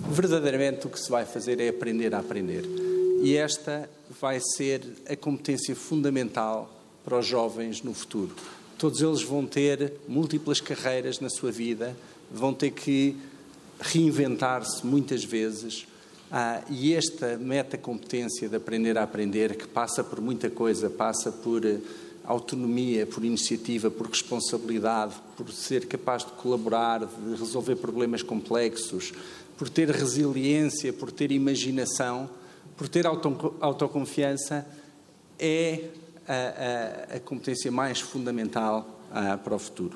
Verdadeiramente o que se vai fazer é aprender a aprender. E esta vai ser a competência fundamental para os jovens no futuro. Todos eles vão ter múltiplas carreiras na sua vida, vão ter que reinventar-se muitas vezes, e esta metacompetência de aprender a aprender, que passa por muita coisa, passa por autonomia, por iniciativa, por responsabilidade, por ser capaz de colaborar, de resolver problemas complexos, por ter resiliência, por ter imaginação, por ter autoconfiança, é a competência mais fundamental para o futuro.